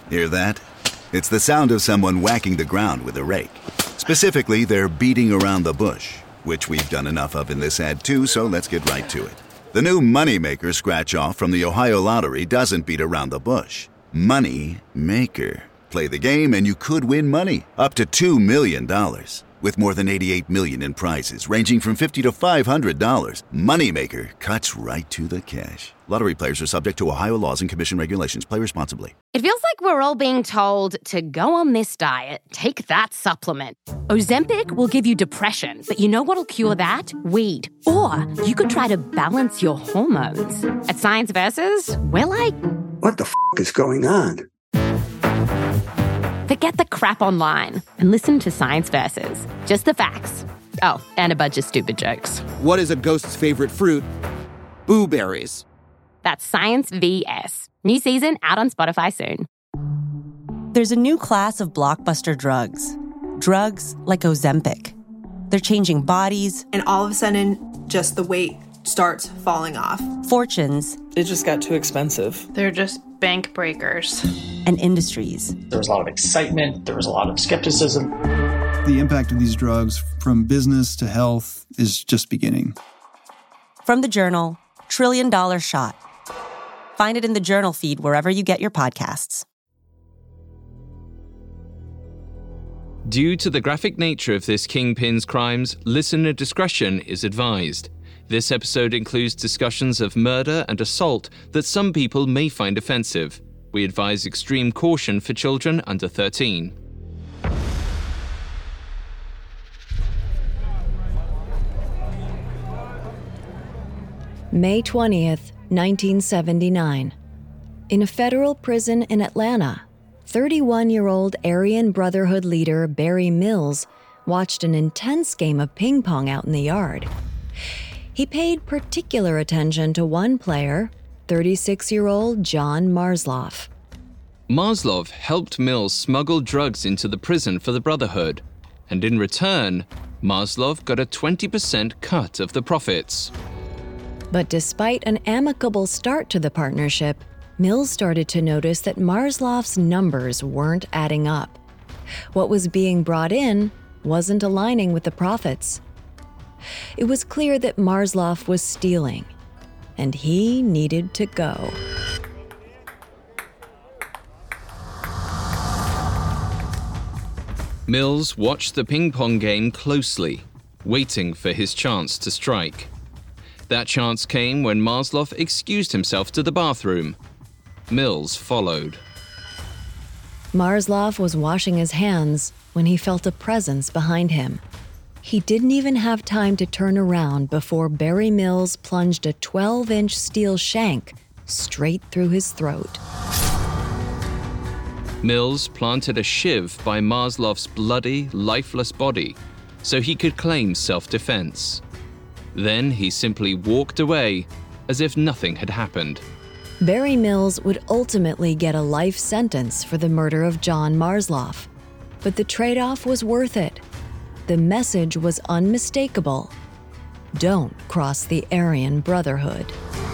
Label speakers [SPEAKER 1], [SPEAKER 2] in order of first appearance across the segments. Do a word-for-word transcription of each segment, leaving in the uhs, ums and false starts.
[SPEAKER 1] Hear that? It's the sound of someone whacking the ground with a rake. Specifically, they're beating around the bush, which we've done enough of in this ad too, so let's get right to it. The new Moneymaker scratch-off from the Ohio Lottery doesn't beat around the bush. Money Maker. Play the game and you could win money, up to two million dollars. With more than eighty-eight million dollars in prizes, ranging from fifty dollars to five hundred dollars, Moneymaker cuts right to the cash. Lottery players are subject to Ohio laws and commission regulations. Play responsibly.
[SPEAKER 2] It feels like we're all being told to go on this diet, take that supplement. Ozempic will give you depression, but you know what'll cure that? Weed. Or you could try to balance your hormones. At Science Versus, we're like...
[SPEAKER 3] What the f*** is going on?
[SPEAKER 2] Forget the crap online and listen to Science Versus. Just the facts. Oh, and a bunch of stupid jokes.
[SPEAKER 4] What is a ghost's favorite fruit? Blueberries.
[SPEAKER 2] That's Science V S. New season out on Spotify soon.
[SPEAKER 5] There's a new class of blockbuster drugs. Drugs like Ozempic. They're changing bodies.
[SPEAKER 6] And all of a sudden, just the weight starts falling off.
[SPEAKER 5] Fortunes.
[SPEAKER 7] It just got too expensive.
[SPEAKER 8] They're just bank breakers.
[SPEAKER 5] And industries.
[SPEAKER 9] There was a lot of excitement. There was a lot of skepticism.
[SPEAKER 10] The impact of these drugs from business to health is just beginning.
[SPEAKER 5] From the Journal, Trillion Dollar Shot. Find it in the Journal feed wherever you get your podcasts.
[SPEAKER 11] Due to the graphic nature of this kingpin's crimes, listener discretion is advised. This episode includes discussions of murder and assault that some people may find offensive. We advise extreme caution for children under thirteen.
[SPEAKER 12] May twentieth, nineteen seventy-nine. In a federal prison in Atlanta, thirty-one-year-old Aryan Brotherhood leader Barry Mills watched an intense game of ping pong out in the yard. He paid particular attention to one player, thirty-six-year-old John Marsloff.
[SPEAKER 11] Marsloff helped Mills smuggle drugs into the prison for the Brotherhood, and in return, Marsloff got a twenty percent cut of the profits.
[SPEAKER 12] But despite an amicable start to the partnership, Mills started to notice that Marsloff's numbers weren't adding up. What was being brought in wasn't aligning with the profits. It was clear that Marsloff was stealing, and he needed to go.
[SPEAKER 11] Mills watched the ping pong game closely, waiting for his chance to strike. That chance came when Marsloff excused himself to the bathroom. Mills followed.
[SPEAKER 12] Marsloff was washing his hands when he felt a presence behind him. He didn't even have time to turn around before Barry Mills plunged a twelve-inch steel shank straight through his throat.
[SPEAKER 11] Mills planted a shiv by Marsloff's bloody, lifeless body so he could claim self-defense. Then he simply walked away as if nothing had happened.
[SPEAKER 12] Barry Mills would ultimately get a life sentence for the murder of John Marsloff. But the trade-off was worth it. The message was unmistakable. Don't cross the Aryan Brotherhood.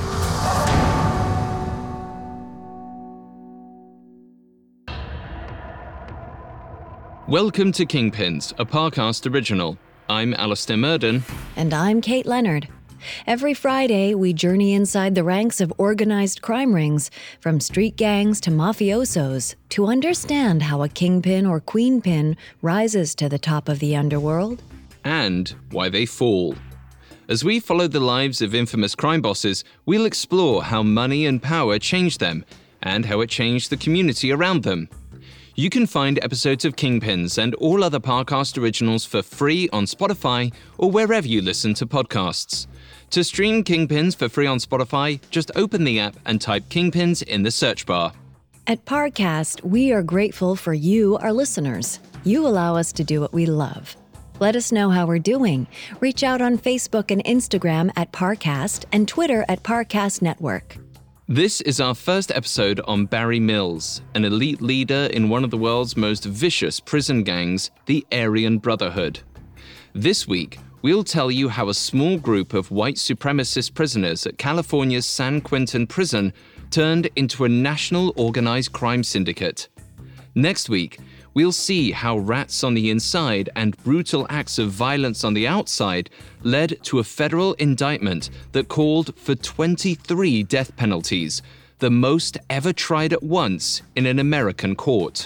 [SPEAKER 11] Welcome to Kingpins, a Parcast original. I'm Alistair Murden.
[SPEAKER 12] And I'm Kate Leonard. Every Friday, we journey inside the ranks of organized crime rings, from street gangs to mafiosos, to understand how a kingpin or queenpin rises to the top of the underworld.
[SPEAKER 11] And why they fall. As we follow the lives of infamous crime bosses, we'll explore how money and power changed them, and how it changed the community around them. You can find episodes of Kingpins and all other Parcast originals for free on Spotify or wherever you listen to podcasts. To stream Kingpins for free on Spotify, just open the app and type Kingpins in the search bar.
[SPEAKER 12] At Parcast, we are grateful for you, our listeners. You allow us to do what we love. Let us know how we're doing. Reach out on Facebook and Instagram at Parcast and Twitter at Parcast Network.
[SPEAKER 11] This is our first episode on Barry Mills, an elite leader in one of the world's most vicious prison gangs, the Aryan Brotherhood. This week, we'll tell you how a small group of white supremacist prisoners at California's San Quentin prison turned into a national organized crime syndicate. Next week, we'll see how rats on the inside and brutal acts of violence on the outside led to a federal indictment that called for twenty-three death penalties, the most ever tried at once in an American court.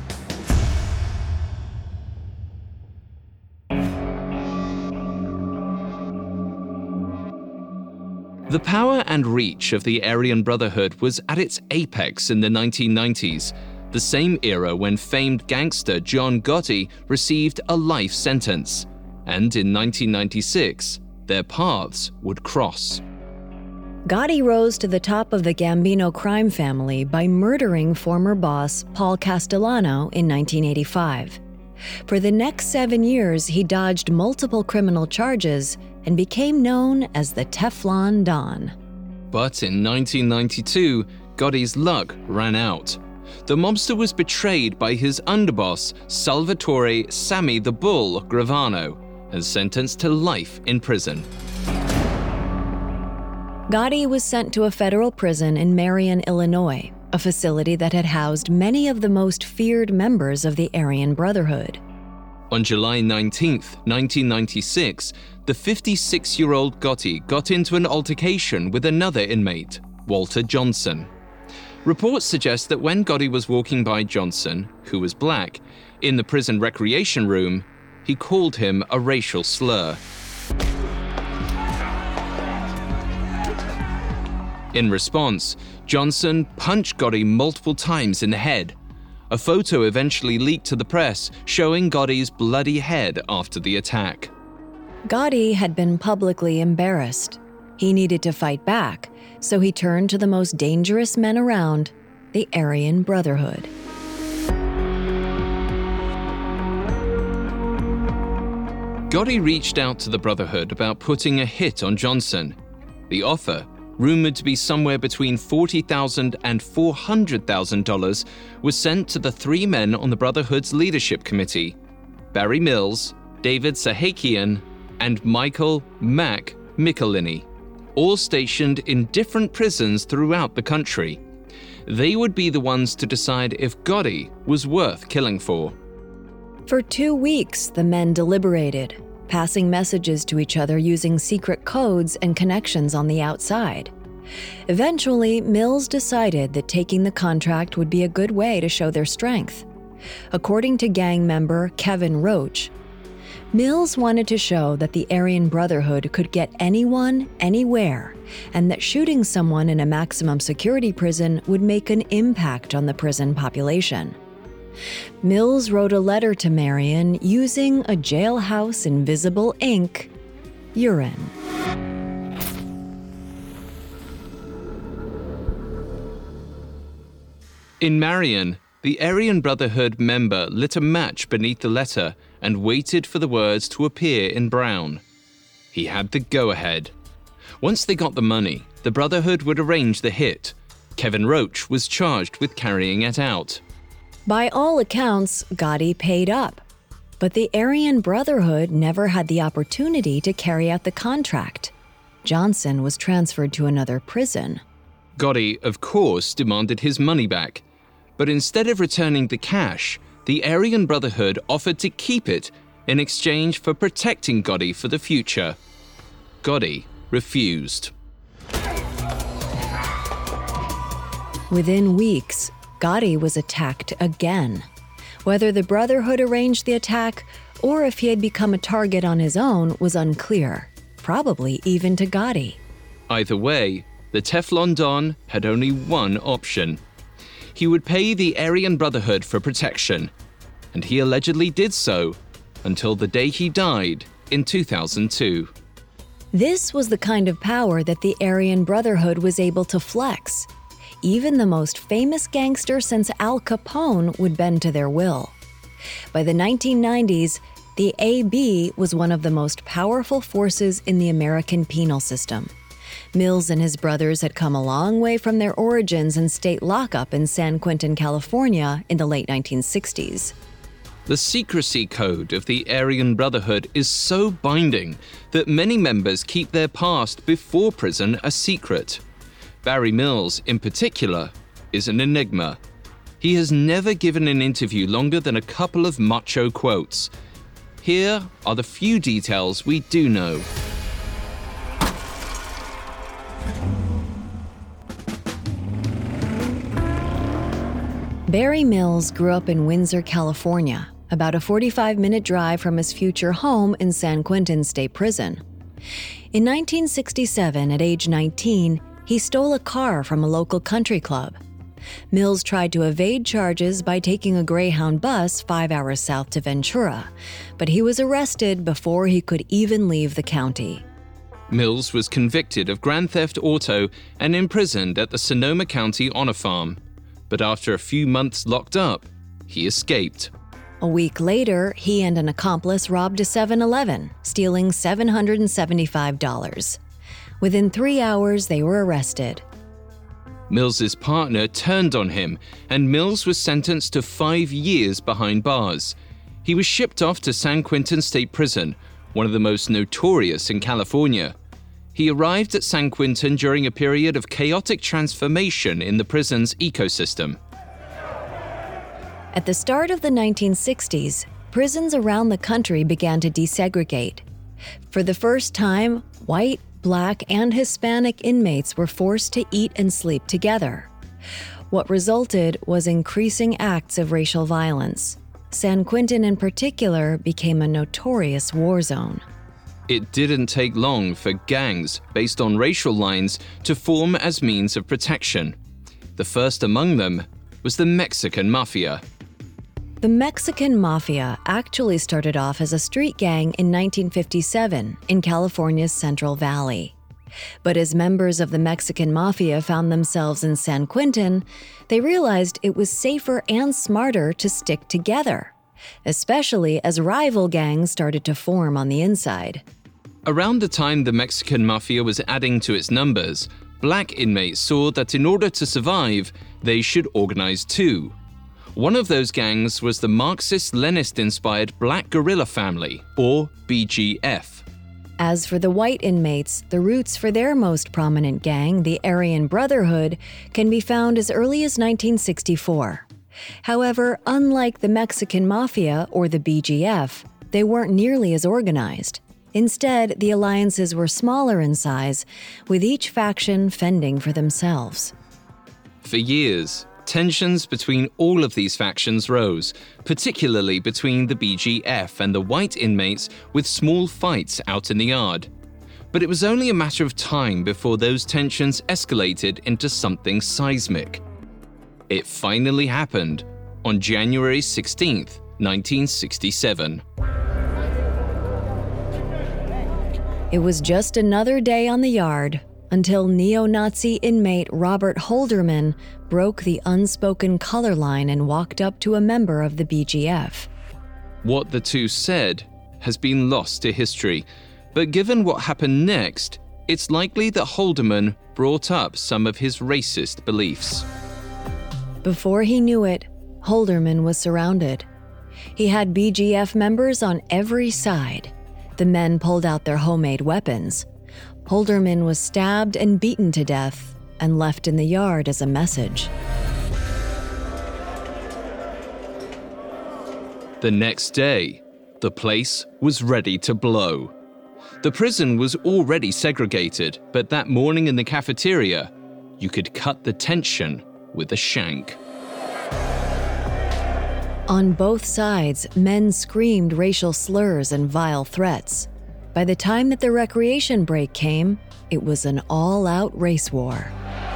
[SPEAKER 11] The power and reach of the Aryan Brotherhood was at its apex in the nineteen nineties, the same era when famed gangster John Gotti received a life sentence. And in nineteen ninety-six, their paths would cross.
[SPEAKER 12] Gotti rose to the top of the Gambino crime family by murdering former boss Paul Castellano in nineteen eighty-five. For the next seven years, he dodged multiple criminal charges and became known as the Teflon Don.
[SPEAKER 11] But in nineteen ninety-two, Gotti's luck ran out. The mobster was betrayed by his underboss, Salvatore Sammy the Bull Gravano, and sentenced to life in prison.
[SPEAKER 12] Gotti was sent to a federal prison in Marion, Illinois, a facility that had housed many of the most feared members of the Aryan Brotherhood.
[SPEAKER 11] On July nineteenth, nineteen ninety-six, the fifty-six-year-old Gotti got into an altercation with another inmate, Walter Johnson. Reports suggest that when Gotti was walking by Johnson, who was black, in the prison recreation room, he called him a racial slur. In response, Johnson punched Gotti multiple times in the head. A photo eventually leaked to the press showing Gotti's bloody head after the attack.
[SPEAKER 12] Gotti had been publicly embarrassed. He needed to fight back, so he turned to the most dangerous men around, the Aryan Brotherhood.
[SPEAKER 11] Gotti reached out to the Brotherhood about putting a hit on Johnson. The offer, rumored to be somewhere between forty thousand dollars and four hundred thousand dollars, was sent to the three men on the Brotherhood's leadership committee, Barry Mills, David Sahakian, and Michael Mac Michelini, all stationed in different prisons throughout the country. They would be the ones to decide if Gotti was worth killing for.
[SPEAKER 12] For two weeks, the men deliberated, passing messages to each other using secret codes and connections on the outside. Eventually, Mills decided that taking the contract would be a good way to show their strength. According to gang member Kevin Roach, Mills wanted to show that the Aryan Brotherhood could get anyone, anywhere, and that shooting someone in a maximum security prison would make an impact on the prison population. Mills wrote a letter to Marion using a jailhouse invisible ink, urine.
[SPEAKER 11] In Marion, the Aryan Brotherhood member lit a match beneath the letter and waited for the words to appear in brown. He had the go-ahead. Once they got the money, the Brotherhood would arrange the hit. Kevin Roach was charged with carrying it out.
[SPEAKER 12] By all accounts, Gotti paid up. But the Aryan Brotherhood never had the opportunity to carry out the contract. Johnson was transferred to another prison.
[SPEAKER 11] Gotti, of course, demanded his money back. But instead of returning the cash, the Aryan Brotherhood offered to keep it in exchange for protecting Gotti for the future. Gotti refused.
[SPEAKER 12] Within weeks, Gotti was attacked again. Whether the Brotherhood arranged the attack or if he had become a target on his own was unclear, probably even to Gotti.
[SPEAKER 11] Either way, the Teflon Don had only one option. He would pay the Aryan Brotherhood for protection, and he allegedly did so until the day he died in two thousand two.
[SPEAKER 12] This was the kind of power that the Aryan Brotherhood was able to flex. Even the most famous gangster since Al Capone would bend to their will. By the nineteen nineties, the A B was one of the most powerful forces in the American penal system. Mills and his brothers had come a long way from their origins in state lockup in San Quentin, California in the late nineteen sixties.
[SPEAKER 11] The secrecy code of the Aryan Brotherhood is so binding that many members keep their past before prison a secret. Barry Mills, in particular, is an enigma. He has never given an interview longer than a couple of macho quotes. Here are the few details we do know.
[SPEAKER 12] Barry Mills grew up in Windsor, California, about a forty-five minute drive from his future home in San Quentin State Prison. In nineteen sixty-seven, at age nineteen, he stole a car from a local country club. Mills tried to evade charges by taking a Greyhound bus five hours south to Ventura, but he was arrested before he could even leave the county.
[SPEAKER 11] Mills was convicted of grand theft auto and imprisoned at the Sonoma County Honor Farm. But after a few months locked up, he escaped.
[SPEAKER 12] A week later, he and an accomplice robbed a seven eleven, stealing seven hundred seventy-five dollars. Within three hours, they were arrested.
[SPEAKER 11] Mills's partner turned on him, and Mills was sentenced to five years behind bars. He was shipped off to San Quentin State Prison, one of the most notorious in California. He arrived at San Quentin during a period of chaotic transformation in the prison's ecosystem.
[SPEAKER 12] At the start of the nineteen sixties, prisons around the country began to desegregate. For the first time, white, Black, and Hispanic inmates were forced to eat and sleep together. What resulted was increasing acts of racial violence. San Quentin in particular became a notorious war zone.
[SPEAKER 11] It didn't take long for gangs based on racial lines to form as means of protection. The first among them was the Mexican Mafia.
[SPEAKER 12] The Mexican Mafia actually started off as a street gang in nineteen fifty-seven in California's Central Valley. But as members of the Mexican Mafia found themselves in San Quentin, they realized it was safer and smarter to stick together, especially as rival gangs started to form on the inside.
[SPEAKER 11] Around the time the Mexican Mafia was adding to its numbers, black inmates saw that in order to survive, they should organize too. One of those gangs was the Marxist-Leninist-inspired Black Guerrilla Family, or B G F.
[SPEAKER 12] As for the white inmates, the roots for their most prominent gang, the Aryan Brotherhood, can be found as early as nineteen sixty-four. However, unlike the Mexican Mafia or the B G F, they weren't nearly as organized. Instead, the alliances were smaller in size, with each faction fending for themselves.
[SPEAKER 11] For years, tensions between all of these factions rose, particularly between the B G F and the white inmates, with small fights out in the yard. But it was only a matter of time before those tensions escalated into something seismic. It finally happened on January sixteenth, nineteen sixty-seven.
[SPEAKER 12] It was just another day on the yard until neo-Nazi inmate Robert Holderman broke the unspoken color line and walked up to a member of the B G F.
[SPEAKER 11] What the two said has been lost to history, but given what happened next, it's likely that Holderman brought up some of his racist beliefs.
[SPEAKER 12] Before he knew it, Holderman was surrounded. He had B G F members on every side. The men pulled out their homemade weapons. Holderman was stabbed and beaten to death and left in the yard as a message.
[SPEAKER 11] The next day, the place was ready to blow. The prison was already segregated, but that morning in the cafeteria, you could cut the tension with a shank.
[SPEAKER 12] On both sides, men screamed racial slurs and vile threats. By the time that the recreation break came, it was an all-out race war.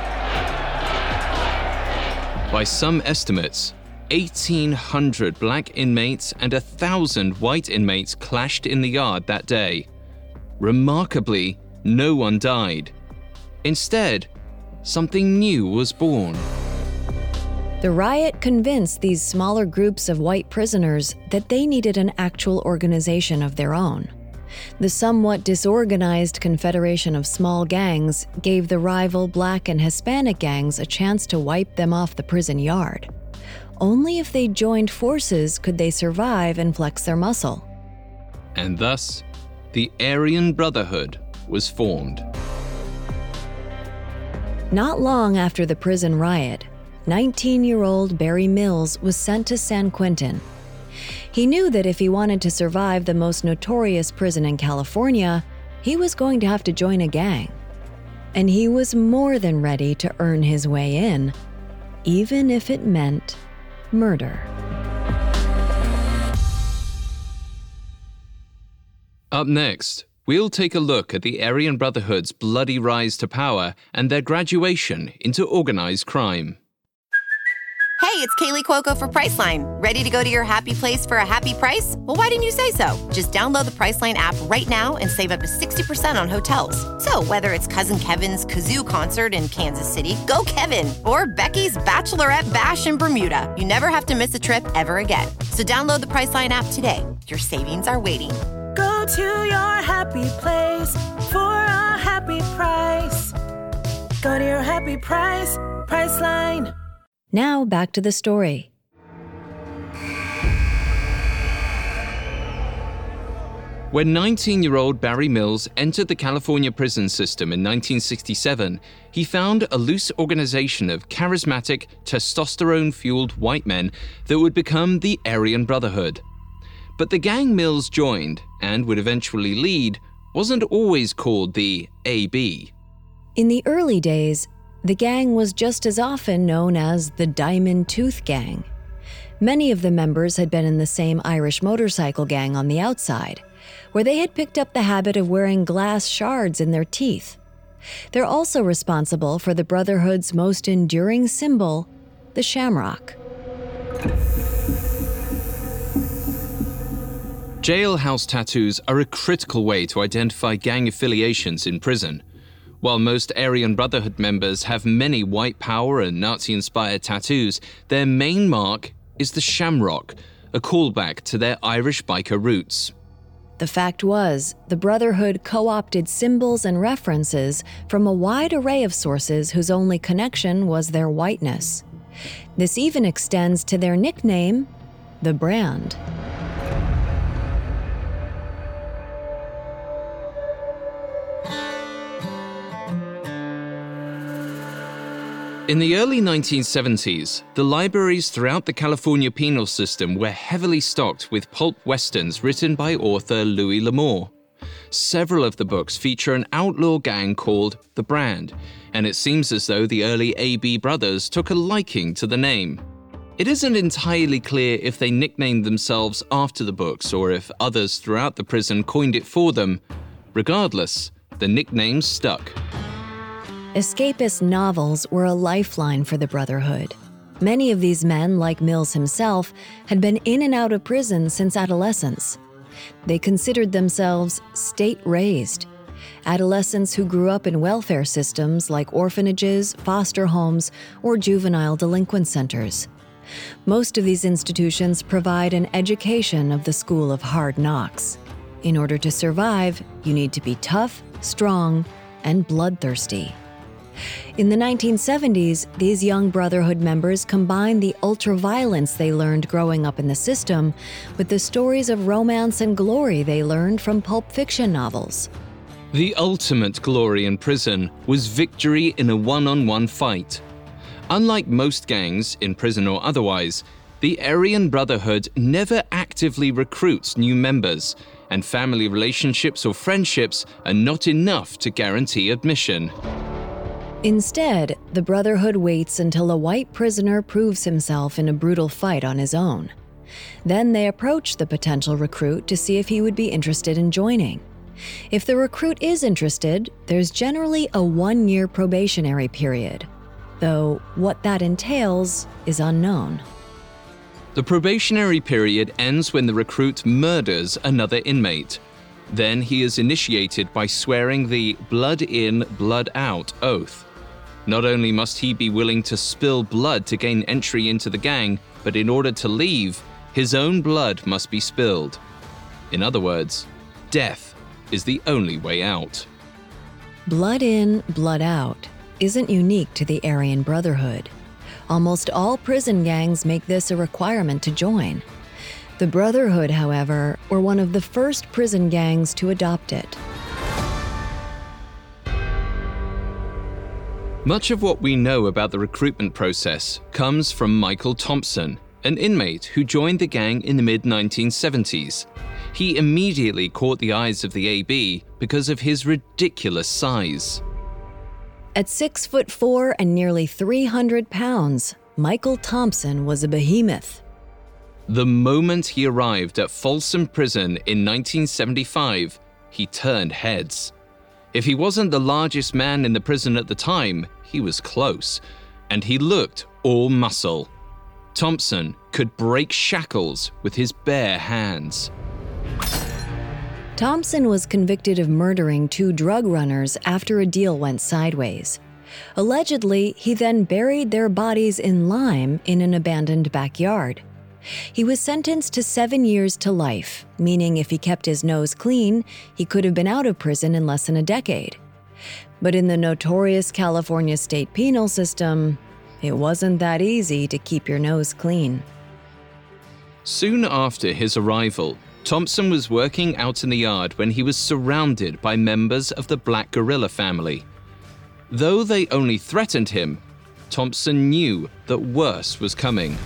[SPEAKER 11] By some estimates, eighteen hundred black inmates and one thousand white inmates clashed in the yard that day. Remarkably, no one died. Instead, something new was born.
[SPEAKER 12] The riot convinced these smaller groups of white prisoners that they needed an actual organization of their own. The somewhat disorganized confederation of small gangs gave the rival Black and Hispanic gangs a chance to wipe them off the prison yard. Only if they joined forces could they survive and flex their muscle.
[SPEAKER 11] And thus, the Aryan Brotherhood was formed.
[SPEAKER 12] Not long after the prison riot, nineteen-year-old Barry Mills was sent to San Quentin. He knew that if he wanted to survive the most notorious prison in California, he was going to have to join a gang. And he was more than ready to earn his way in, even if it meant murder.
[SPEAKER 11] Up next, we'll take a look at the Aryan Brotherhood's bloody rise to power and their graduation into organized crime.
[SPEAKER 13] Hey, it's Kaylee Cuoco for Priceline. Ready to go to your happy place for a happy price? Well, why didn't you say so? Just download the Priceline app right now and save up to sixty percent on hotels. So whether it's Cousin Kevin's Kazoo Concert in Kansas City, go Kevin, or Becky's Bachelorette Bash in Bermuda, you never have to miss a trip ever again. So download the Priceline app today. Your savings are waiting.
[SPEAKER 14] Go to your happy place for a happy price. Go to your happy price, Priceline.
[SPEAKER 12] Now back to the story.
[SPEAKER 11] When nineteen-year-old Barry Mills entered the California prison system in nineteen sixty-seven, he found a loose organization of charismatic, testosterone-fueled white men that would become the Aryan Brotherhood. But the gang Mills joined, and would eventually lead, wasn't always called the A B.
[SPEAKER 12] In the early days, the gang was just as often known as the Diamond Tooth Gang. Many of the members had been in the same Irish motorcycle gang on the outside, where they had picked up the habit of wearing glass shards in their teeth. They're also responsible for the Brotherhood's most enduring symbol, the shamrock.
[SPEAKER 11] Jailhouse tattoos are a critical way to identify gang affiliations in prison. While most Aryan Brotherhood members have many white power and Nazi-inspired tattoos, their main mark is the shamrock, a callback to their Irish biker roots.
[SPEAKER 12] The fact was, the Brotherhood co-opted symbols and references from a wide array of sources whose only connection was their whiteness. This even extends to their nickname, the Brand.
[SPEAKER 11] In the early nineteen seventies, the libraries throughout the California penal system were heavily stocked with pulp westerns written by author Louis L'Amour. Several of the books feature an outlaw gang called the Brand, and it seems as though the early A B brothers took a liking to the name. It isn't entirely clear if they nicknamed themselves after the books or if others throughout the prison coined it for them. Regardless, the nickname stuck.
[SPEAKER 12] Escapist novels were a lifeline for the Brotherhood. Many of these men, like Mills himself, had been in and out of prison since adolescence. They considered themselves state-raised, adolescents who grew up in welfare systems like orphanages, foster homes, or juvenile delinquent centers. Most of these institutions provide an education of the school of hard knocks. In order to survive, you need to be tough, strong, and bloodthirsty. In the nineteen seventies, these young Brotherhood members combined the ultra-violence they learned growing up in the system with the stories of romance and glory they learned from pulp fiction novels.
[SPEAKER 11] The ultimate glory in prison was victory in a one-on-one fight. Unlike most gangs, in prison or otherwise, the Aryan Brotherhood never actively recruits new members, and family relationships or friendships are not enough to guarantee admission.
[SPEAKER 12] Instead, the Brotherhood waits until a white prisoner proves himself in a brutal fight on his own. Then they approach the potential recruit to see if he would be interested in joining. If the recruit is interested, there's generally a one-year probationary period, though what that entails is unknown.
[SPEAKER 11] The probationary period ends when the recruit murders another inmate. Then he is initiated by swearing the blood in, blood out oath. Not only must he be willing to spill blood to gain entry into the gang, but in order to leave, his own blood must be spilled. In other words, death is the only way out.
[SPEAKER 12] Blood in, blood out isn't unique to the Aryan Brotherhood. Almost all prison gangs make this a requirement to join. The Brotherhood, however, were one of the first prison gangs to adopt it.
[SPEAKER 11] Much of what we know about the recruitment process comes from Michael Thompson, an inmate who joined the gang in the mid nineteen seventies. He immediately caught the eyes of the A B because of his ridiculous size.
[SPEAKER 12] At six foot four and nearly three hundred pounds, Michael Thompson was a behemoth.
[SPEAKER 11] The moment he arrived at Folsom Prison in nineteen seventy-five, he turned heads. If he wasn't the largest man in the prison at the time, he was close, and he looked all muscle. Thompson could break shackles with his bare hands.
[SPEAKER 12] Thompson was convicted of murdering two drug runners after a deal went sideways. Allegedly, he then buried their bodies in lime in an abandoned backyard. He was sentenced to seven years to life, meaning if he kept his nose clean, he could have been out of prison in less than a decade. But in the notorious California state penal system, it wasn't that easy to keep your nose clean.
[SPEAKER 11] Soon after his arrival, Thompson was working out in the yard when he was surrounded by members of the Black Gorilla family. Though they only threatened him, Thompson knew that worse was coming.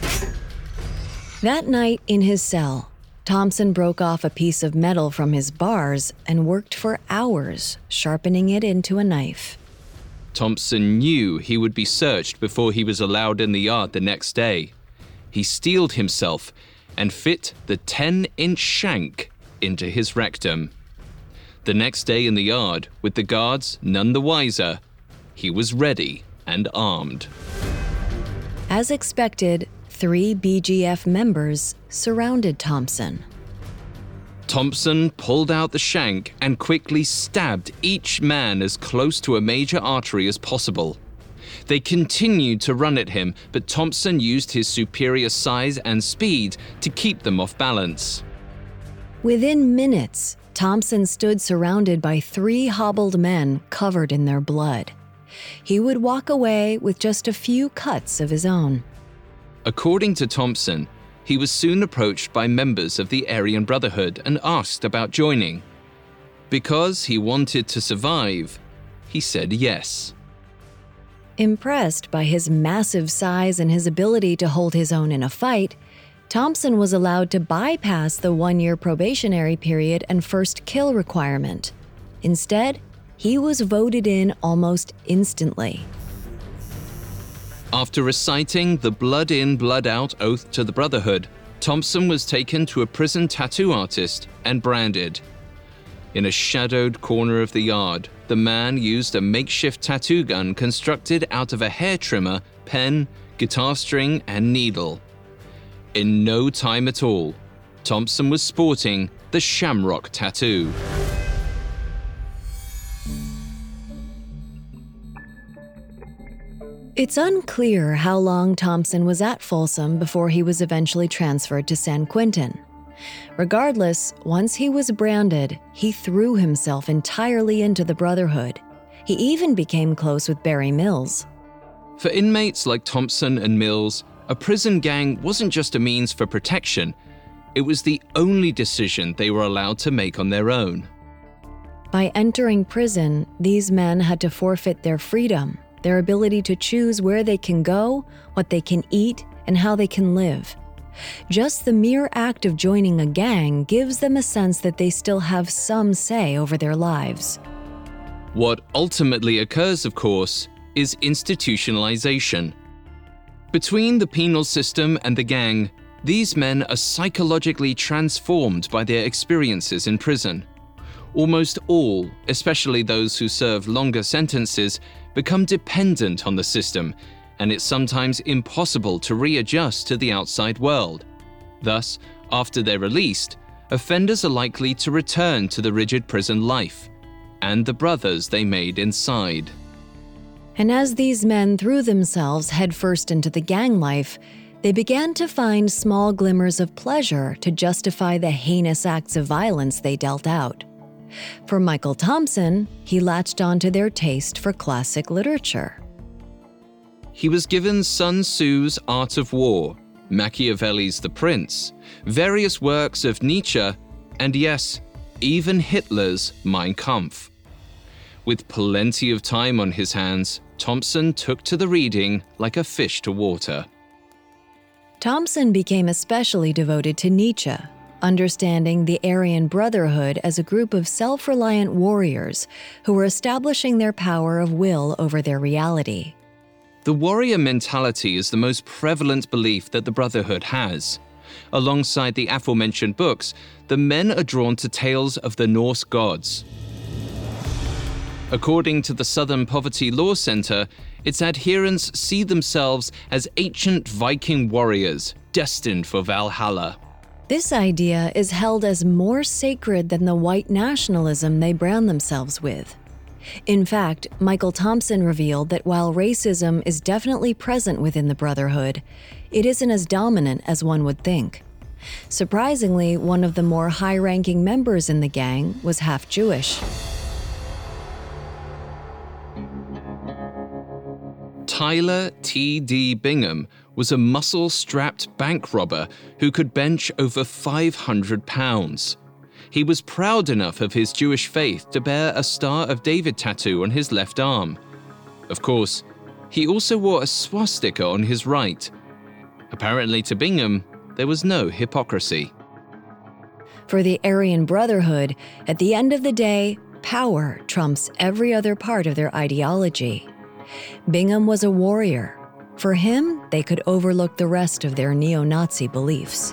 [SPEAKER 12] That night in his cell, Thompson broke off a piece of metal from his bars and worked for hours, sharpening it into a knife.
[SPEAKER 11] Thompson knew he would be searched before he was allowed in the yard the next day. He steeled himself and fit the ten-inch shank into his rectum. The next day in the yard, with the guards none the wiser, he was ready and armed.
[SPEAKER 12] As expected, three B G F members surrounded Thompson.
[SPEAKER 11] Thompson pulled out the shank and quickly stabbed each man as close to a major artery as possible. They continued to run at him, but Thompson used his superior size and speed to keep them off balance.
[SPEAKER 12] Within minutes, Thompson stood surrounded by three hobbled men covered in their blood. He would walk away with just a few cuts of his own.
[SPEAKER 11] According to Thompson, he was soon approached by members of the Aryan Brotherhood and asked about joining. Because he wanted to survive, he said yes.
[SPEAKER 12] Impressed by his massive size and his ability to hold his own in a fight, Thompson was allowed to bypass the one-year probationary period and first kill requirement. Instead, he was voted in almost instantly.
[SPEAKER 11] After reciting the blood in, blood out oath to the Brotherhood, Thompson was taken to a prison tattoo artist and branded. In a shadowed corner of the yard, the man used a makeshift tattoo gun constructed out of a hair trimmer, pen, guitar string, and needle. In no time at all, Thompson was sporting the Shamrock tattoo.
[SPEAKER 12] It's unclear how long Thompson was at Folsom before he was eventually transferred to San Quentin. Regardless, once he was branded, he threw himself entirely into the Brotherhood. He even became close with Barry Mills.
[SPEAKER 11] For inmates like Thompson and Mills, a prison gang wasn't just a means for protection, it was the only decision they were allowed to make on their own.
[SPEAKER 12] By entering prison, these men had to forfeit their freedom, their ability to choose where they can go, what they can eat, and how they can live. Just the mere act of joining a gang gives them a sense that they still have some say over their lives.
[SPEAKER 11] What ultimately occurs, of course, is institutionalization. Between the penal system and the gang, these men are psychologically transformed by their experiences in prison. Almost all, especially those who serve longer sentences, become dependent on the system, and it's sometimes impossible to readjust to the outside world. Thus, after they're released, offenders are likely to return to the rigid prison life and the brothers they made inside.
[SPEAKER 12] And as these men threw themselves headfirst into the gang life, they began to find small glimmers of pleasure to justify the heinous acts of violence they dealt out. For Michael Thompson, he latched onto their taste for classic literature.
[SPEAKER 11] He was given Sun Tzu's Art of War, Machiavelli's The Prince, various works of Nietzsche, and yes, even Hitler's Mein Kampf. With plenty of time on his hands, Thompson took to the reading like a fish to water.
[SPEAKER 12] Thompson became especially devoted to Nietzsche, understanding the Aryan Brotherhood as a group of self-reliant warriors who were establishing their power of will over their reality.
[SPEAKER 11] The warrior mentality is the most prevalent belief that the Brotherhood has. Alongside the aforementioned books, the men are drawn to tales of the Norse gods. According to the Southern Poverty Law Center, its adherents see themselves as ancient Viking warriors destined for Valhalla.
[SPEAKER 12] This idea is held as more sacred than the white nationalism they brand themselves with. In fact, Michael Thompson revealed that while racism is definitely present within the Brotherhood, it isn't as dominant as one would think. Surprisingly, one of the more high-ranking members in the gang was half Jewish.
[SPEAKER 11] Tyler T D Bingham was a muscle-strapped bank robber who could bench over five hundred pounds. He was proud enough of his Jewish faith to bear a Star of David tattoo on his left arm. Of course, he also wore a swastika on his right. Apparently to Bingham, there was no hypocrisy.
[SPEAKER 12] For the Aryan Brotherhood, at the end of the day, power trumps every other part of their ideology. Bingham was a warrior. For him, they could overlook the rest of their neo-Nazi beliefs.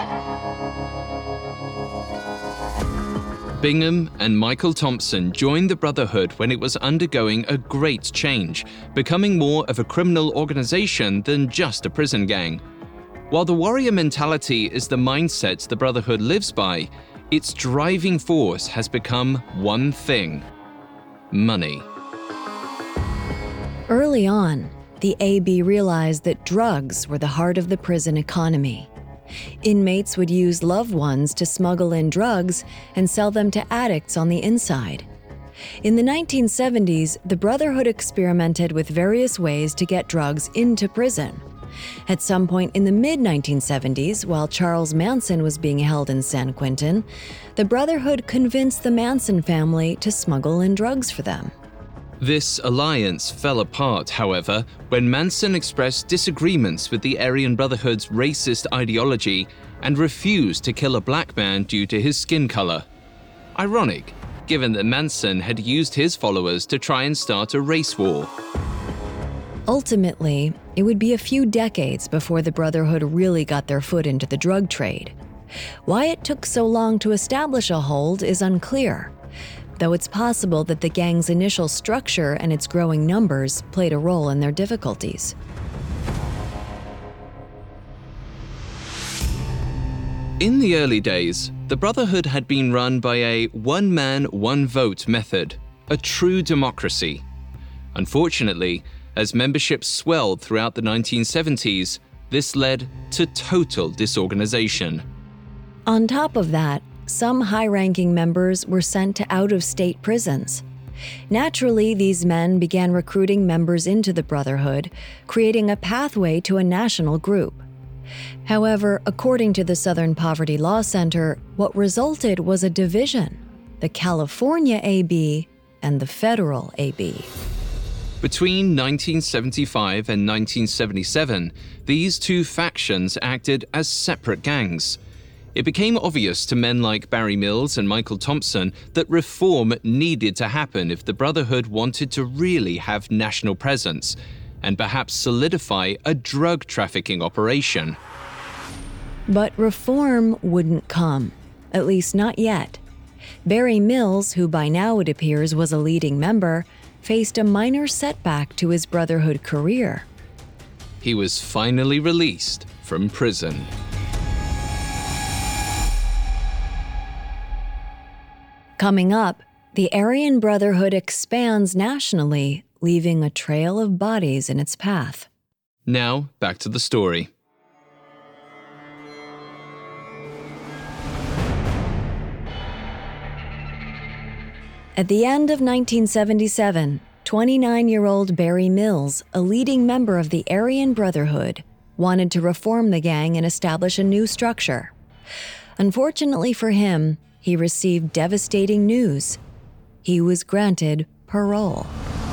[SPEAKER 11] Bingham and Michael Thompson joined the Brotherhood when it was undergoing a great change, becoming more of a criminal organization than just a prison gang. While the warrior mentality is the mindset the Brotherhood lives by, its driving force has become one thing: money.
[SPEAKER 12] Early on, the A B realized that drugs were the heart of the prison economy. Inmates would use loved ones to smuggle in drugs and sell them to addicts on the inside. In the nineteen seventies, the Brotherhood experimented with various ways to get drugs into prison. At some point in the mid nineteen seventies, while Charles Manson was being held in San Quentin, the Brotherhood convinced the Manson family to smuggle in drugs for them.
[SPEAKER 11] This alliance fell apart, however, when Manson expressed disagreements with the Aryan Brotherhood's racist ideology and refused to kill a black man due to his skin color. Ironic, given that Manson had used his followers to try and start a race war.
[SPEAKER 12] Ultimately, it would be a few decades before the Brotherhood really got their foot into the drug trade. Why it took so long to establish a hold is unclear, though it's possible that the gang's initial structure and its growing numbers played a role in their difficulties.
[SPEAKER 11] In the early days, the Brotherhood had been run by a one-man, one-vote method, a true democracy. Unfortunately, as membership swelled throughout the nineteen seventies, this led to total disorganization.
[SPEAKER 12] On top of that, some high-ranking members were sent to out-of-state prisons. Naturally, these men began recruiting members into the Brotherhood, creating a pathway to a national group. However, according to the Southern Poverty Law Center, what resulted was a division: the California A B and the Federal A B.
[SPEAKER 11] Between nineteen seventy-five and nineteen seventy-seven, these two factions acted as separate gangs. It became obvious to men like Barry Mills and Michael Thompson that reform needed to happen if the Brotherhood wanted to really have national presence and perhaps solidify a drug trafficking operation.
[SPEAKER 12] But reform wouldn't come, at least not yet. Barry Mills, who by now it appears was a leading member, faced a minor setback to his Brotherhood career.
[SPEAKER 11] He was finally released from prison.
[SPEAKER 12] Coming up, the Aryan Brotherhood expands nationally, leaving a trail of bodies in its path.
[SPEAKER 11] Now, back to the story.
[SPEAKER 12] At the end of nineteen seventy-seven, twenty-nine-year-old Barry Mills, a leading member of the Aryan Brotherhood, wanted to reform the gang and establish a new structure. Unfortunately for him, he received devastating news. He was granted parole.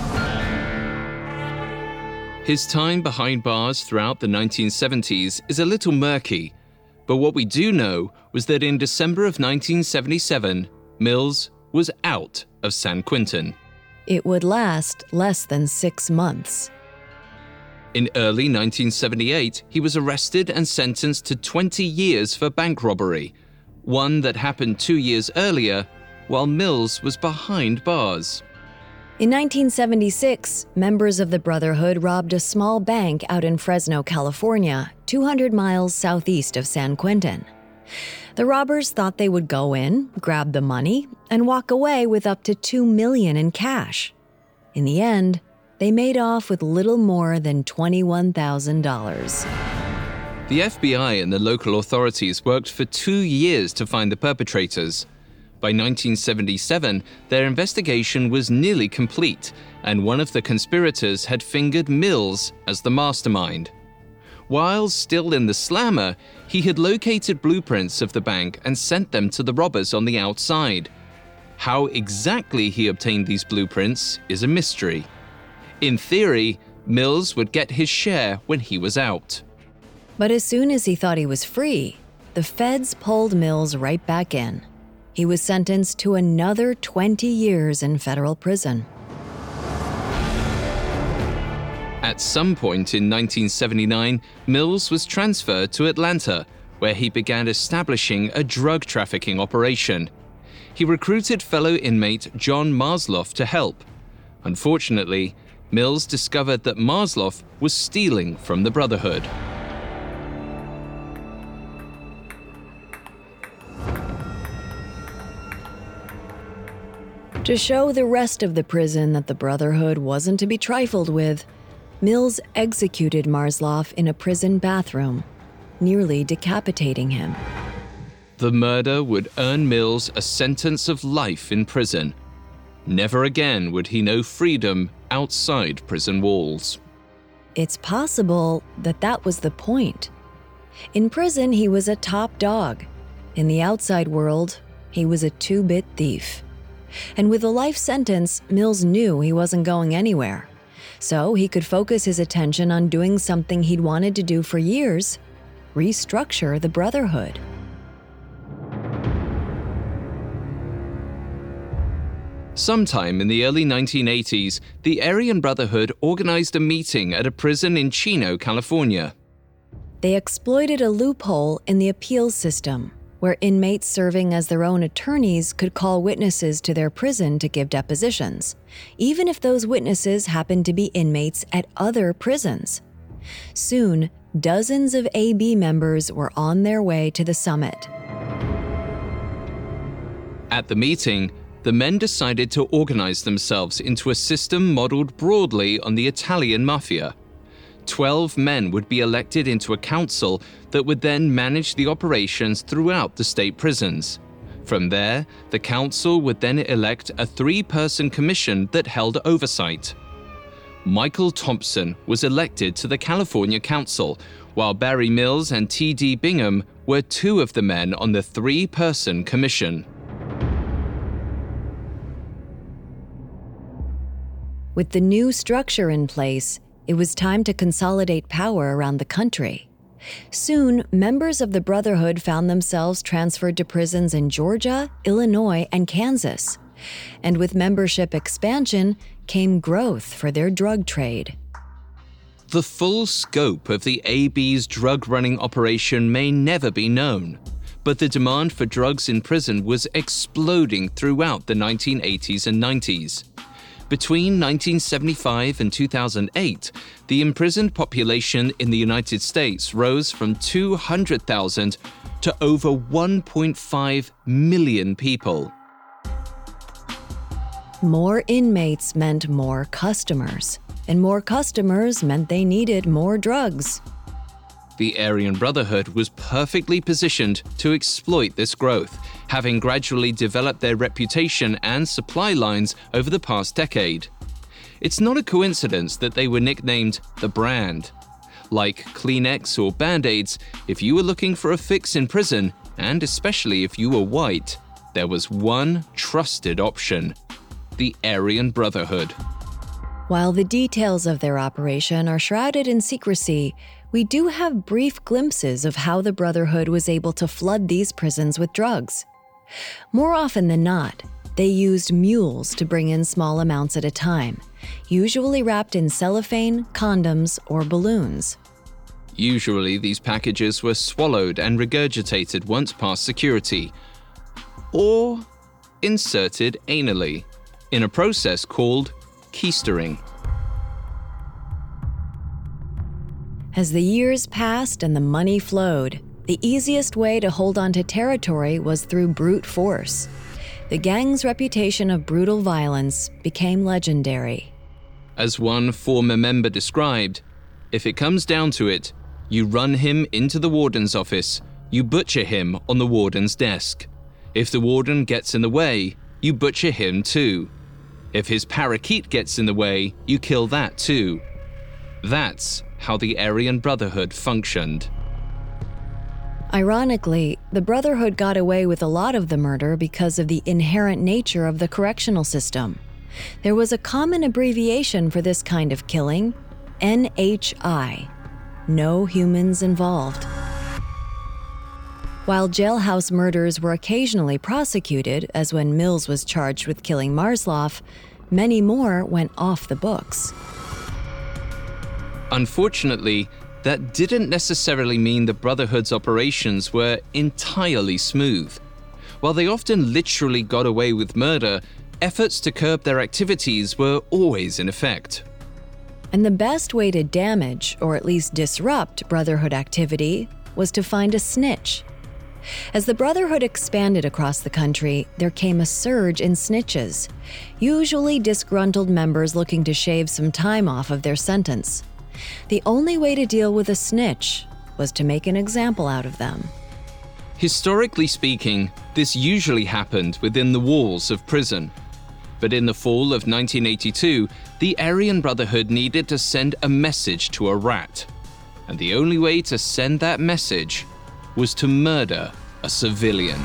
[SPEAKER 11] His time behind bars throughout the nineteen seventies is a little murky, but what we do know was that in December of nineteen seventy-seven, Mills was out of San Quentin.
[SPEAKER 12] It would last less than six months.
[SPEAKER 11] In early nineteen seventy-eight, he was arrested and sentenced to twenty years for bank robbery, one that happened two years earlier while Mills was behind bars.
[SPEAKER 12] In nineteen seventy-six, members of the Brotherhood robbed a small bank out in Fresno, California, two hundred miles southeast of San Quentin. The robbers thought they would go in, grab the money, and walk away with up to two million dollars in cash. In the end, they made off with little more than twenty-one thousand dollars.
[SPEAKER 11] The F B I and the local authorities worked for two years to find the perpetrators. By nineteen seventy-seven, their investigation was nearly complete, and one of the conspirators had fingered Mills as the mastermind. While still in the slammer, he had located blueprints of the bank and sent them to the robbers on the outside. How exactly he obtained these blueprints is a mystery. In theory, Mills would get his share when he was out.
[SPEAKER 12] But as soon as he thought he was free, the feds pulled Mills right back in. He was sentenced to another twenty years in federal prison.
[SPEAKER 11] At some point in nineteen seventy-nine, Mills was transferred to Atlanta, where he began establishing a drug trafficking operation. He recruited fellow inmate John Marsloff to help. Unfortunately, Mills discovered that Marsloff was stealing from the Brotherhood.
[SPEAKER 12] To show the rest of the prison that the Brotherhood wasn't to be trifled with, Mills executed Marsloff in a prison bathroom, nearly decapitating him.
[SPEAKER 11] The murder would earn Mills a sentence of life in prison. Never again would he know freedom outside prison walls.
[SPEAKER 12] It's possible that that was the point. In prison, he was a top dog. In the outside world, he was a two-bit thief. And with a life sentence, Mills knew he wasn't going anywhere. So he could focus his attention on doing something he'd wanted to do for years: restructure the Brotherhood.
[SPEAKER 11] Sometime in the early nineteen eighties, the Aryan Brotherhood organized a meeting at a prison in Chino, California.
[SPEAKER 12] They exploited a loophole in the appeals system, where inmates serving as their own attorneys could call witnesses to their prison to give depositions, even if those witnesses happened to be inmates at other prisons. Soon, dozens of A B members were on their way to the summit.
[SPEAKER 11] At the meeting, the men decided to organize themselves into a system modeled broadly on the Italian mafia. Twelve men would be elected into a council that would then manage the operations throughout the state prisons. From there, the council would then elect a three-person commission that held oversight. Michael Thompson was elected to the California Council, while Barry Mills and T D Bingham were two of the men on the three-person commission.
[SPEAKER 12] With the new structure in place, it was time to consolidate power around the country. Soon, members of the Brotherhood found themselves transferred to prisons in Georgia, Illinois, and Kansas. And with membership expansion came growth for their drug trade.
[SPEAKER 11] The full scope of the A B's drug-running operation may never be known, but the demand for drugs in prison was exploding throughout the nineteen eighties and nineties. Between nineteen seventy-five and two thousand eight, the imprisoned population in the United States rose from two hundred thousand to over one point five million people.
[SPEAKER 12] More inmates meant more customers, and more customers meant they needed more drugs.
[SPEAKER 11] The Aryan Brotherhood was perfectly positioned to exploit this growth, having gradually developed their reputation and supply lines over the past decade. It's not a coincidence that they were nicknamed the Brand. Like Kleenex or Band-Aids, if you were looking for a fix in prison, and especially if you were white, there was one trusted option: the Aryan Brotherhood.
[SPEAKER 12] While the details of their operation are shrouded in secrecy, we do have brief glimpses of how the Brotherhood was able to flood these prisons with drugs. More often than not, they used mules to bring in small amounts at a time, usually wrapped in cellophane, condoms, or balloons.
[SPEAKER 11] Usually, these packages were swallowed and regurgitated once past security, or inserted anally, in a process called keistering.
[SPEAKER 12] As the years passed and the money flowed, the easiest way to hold on to territory was through brute force. The gang's reputation of brutal violence became legendary.
[SPEAKER 11] As one former member described, if it comes down to it, you run him into the warden's office, you butcher him on the warden's desk. If the warden gets in the way, you butcher him too. If his parakeet gets in the way, you kill that too. That's how the Aryan Brotherhood functioned.
[SPEAKER 12] Ironically, the Brotherhood got away with a lot of the murder because of the inherent nature of the correctional system. There was a common abbreviation for this kind of killing, N H I, no humans involved. While jailhouse murders were occasionally prosecuted, as when Mills was charged with killing Marsloff, many more went off the books.
[SPEAKER 11] Unfortunately, that didn't necessarily mean the Brotherhood's operations were entirely smooth. While they often literally got away with murder, efforts to curb their activities were always in effect.
[SPEAKER 12] And the best way to damage, or at least disrupt, Brotherhood activity was to find a snitch. As the Brotherhood expanded across the country, there came a surge in snitches, usually disgruntled members looking to shave some time off of their sentence. The only way to deal with a snitch was to make an example out of them.
[SPEAKER 11] Historically speaking, this usually happened within the walls of prison. But in the fall of nineteen eighty-two, the Aryan Brotherhood needed to send a message to a rat. And the only way to send that message was to murder a civilian.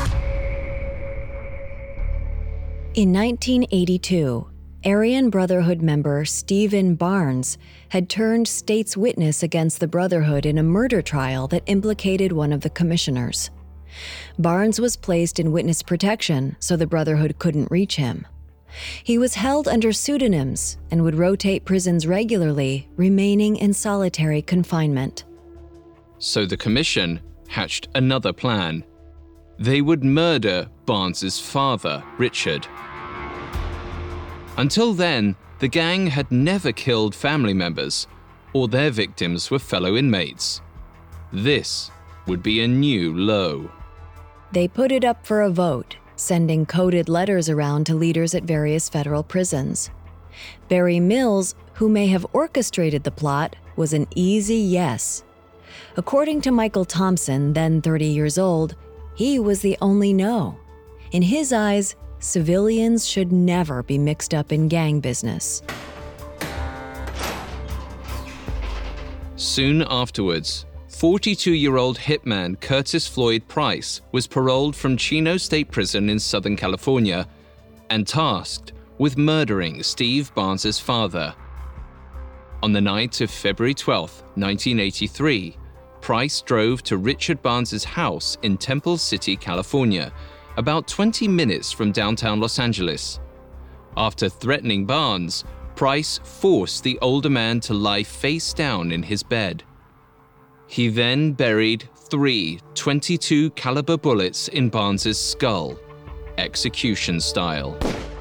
[SPEAKER 12] In nineteen eighty-two, Aryan Brotherhood member Stephen Barnes had turned state's witness against the Brotherhood in a murder trial that implicated one of the commissioners. Barnes was placed in witness protection so the Brotherhood couldn't reach him. He was held under pseudonyms and would rotate prisons regularly, remaining in solitary confinement.
[SPEAKER 11] So the commission hatched another plan. They would murder Barnes's father, Richard. Until then, the gang had never killed family members. All their victims were fellow inmates. This would be a new low.
[SPEAKER 12] They put it up for a vote, sending coded letters around to leaders at various federal prisons. Barry Mills, who may have orchestrated the plot, was an easy yes. According to Michael Thompson, then thirty years old, he was the only no. In his eyes, civilians should never be mixed up in gang business.
[SPEAKER 11] Soon afterwards, forty-two-year-old hitman Curtis Floyd Price was paroled from Chino State Prison in Southern California and tasked with murdering Steve Barnes's father. On the night of February twelfth, nineteen eighty-three, Price drove to Richard Barnes's house in Temple City, California, about twenty minutes from downtown Los Angeles. After threatening Barnes, Price forced the older man to lie face down in his bed. He then buried three twenty-two caliber bullets in Barnes's skull, execution style.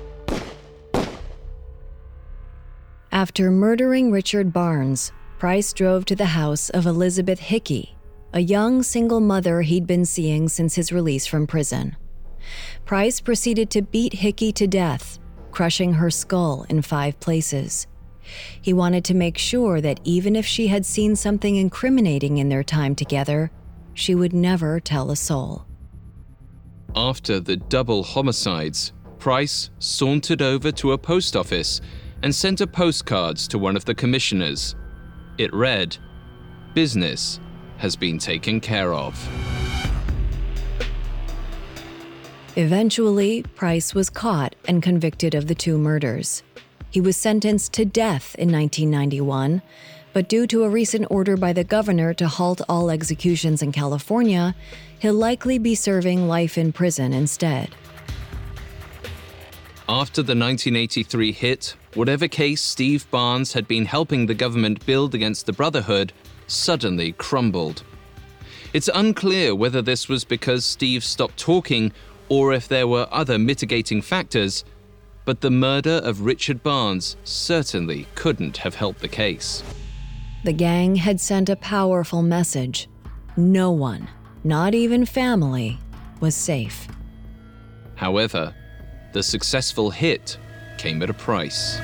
[SPEAKER 12] After murdering Richard Barnes, Price drove to the house of Elizabeth Hickey, a young single mother he'd been seeing since his release from prison. Price proceeded to beat Hickey to death, crushing her skull in five places. He wanted to make sure that even if she had seen something incriminating in their time together, she would never tell a soul.
[SPEAKER 11] After the double homicides, Price sauntered over to a post office and sent a postcard to one of the commissioners. It read, "Business has been taken care of."
[SPEAKER 12] Eventually, Price was caught and convicted of the two murders. He was sentenced to death in nineteen ninety-one, but due to a recent order by the governor to halt all executions in California, he'll likely be serving life in prison instead.
[SPEAKER 11] After the nineteen eighty-three hit, whatever case Steve Barnes had been helping the government build against the Brotherhood suddenly crumbled. It's unclear whether this was because Steve stopped talking or if there were other mitigating factors, but the murder of Richard Barnes certainly couldn't have helped the case.
[SPEAKER 12] The gang had sent a powerful message. No one, not even family, was safe.
[SPEAKER 11] However, the successful hit came at a price.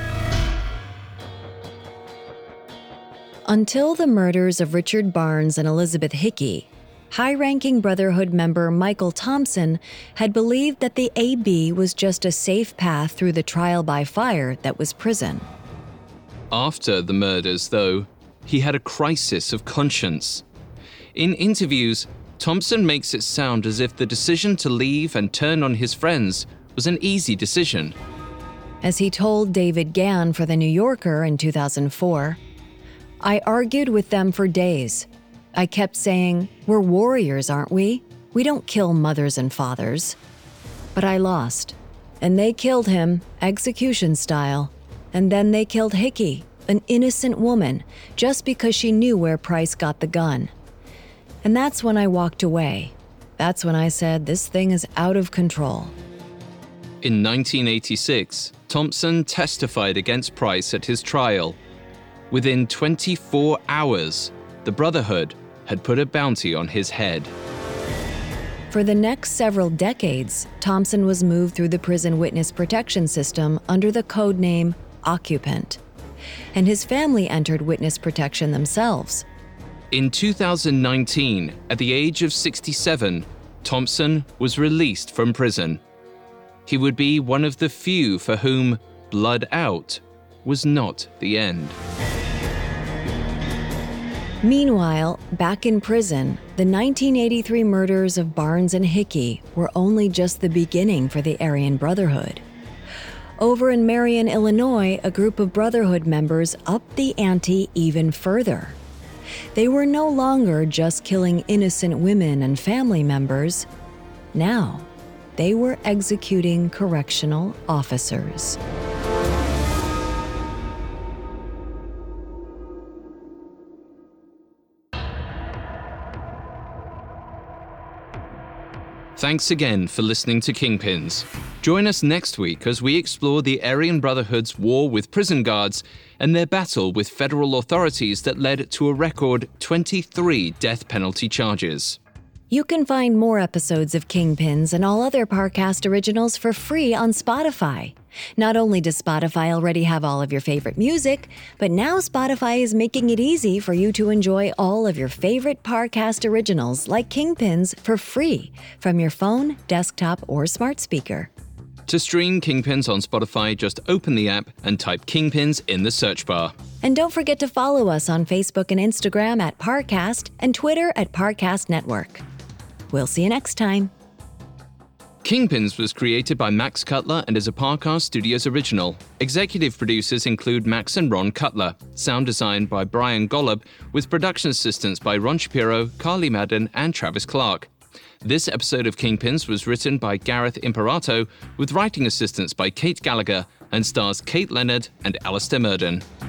[SPEAKER 12] Until the murders of Richard Barnes and Elizabeth Hickey, high-ranking Brotherhood member Michael Thompson had believed that the A B was just a safe path through the trial by fire that was prison.
[SPEAKER 11] After the murders, though, he had a crisis of conscience. In interviews, Thompson makes it sound as if the decision to leave and turn on his friends was an easy decision.
[SPEAKER 12] As he told David Gann for The New Yorker in two thousand four, "I argued with them for days. I kept saying, we're warriors, aren't we? We don't kill mothers and fathers. But I lost. And they killed him, execution style. And then they killed Hickey, an innocent woman, just because she knew where Price got the gun. And that's when I walked away. That's when I said, this thing is out of control."
[SPEAKER 11] In nineteen eighty-six, Thompson testified against Price at his trial. Within twenty-four hours, the Brotherhood had put a bounty on his head.
[SPEAKER 12] For the next several decades, Thompson was moved through the prison witness protection system under the code name Occupant. And his family entered witness protection themselves.
[SPEAKER 11] In two thousand nineteen, at the age of sixty-seven, Thompson was released from prison. He would be one of the few for whom blood out was not the end.
[SPEAKER 12] Meanwhile, back in prison, the nineteen eighty-three murders of Barnes and Hickey were only just the beginning for the Aryan Brotherhood. Over in Marion, Illinois, a group of Brotherhood members upped the ante even further. They were no longer just killing innocent women and family members. Now, they were executing correctional officers.
[SPEAKER 11] Thanks again for listening to Kingpins. Join us next week as we explore the Aryan Brotherhood's war with prison guards and their battle with federal authorities that led to a record twenty-three death penalty charges.
[SPEAKER 12] You can find more episodes of Kingpins and all other Parcast originals for free on Spotify. Not only does Spotify already have all of your favorite music, but now Spotify is making it easy for you to enjoy all of your favorite Parcast originals like Kingpins for free from your phone, desktop, or smart speaker.
[SPEAKER 11] To stream Kingpins on Spotify, just open the app and type Kingpins in the search bar.
[SPEAKER 12] And don't forget to follow us on Facebook and Instagram at Parcast and Twitter at Parcast Network. We'll see you next time.
[SPEAKER 11] Kingpins was created by Max Cutler and is a Parcast Studios original. Executive producers include Max and Ron Cutler. Sound design by Brian Golub, with production assistance by Ron Shapiro, Carly Madden, and Travis Clark. This episode of Kingpins was written by Gareth Imperato, with writing assistance by Kate Gallagher, and stars Kate Leonard and Alistair Murden.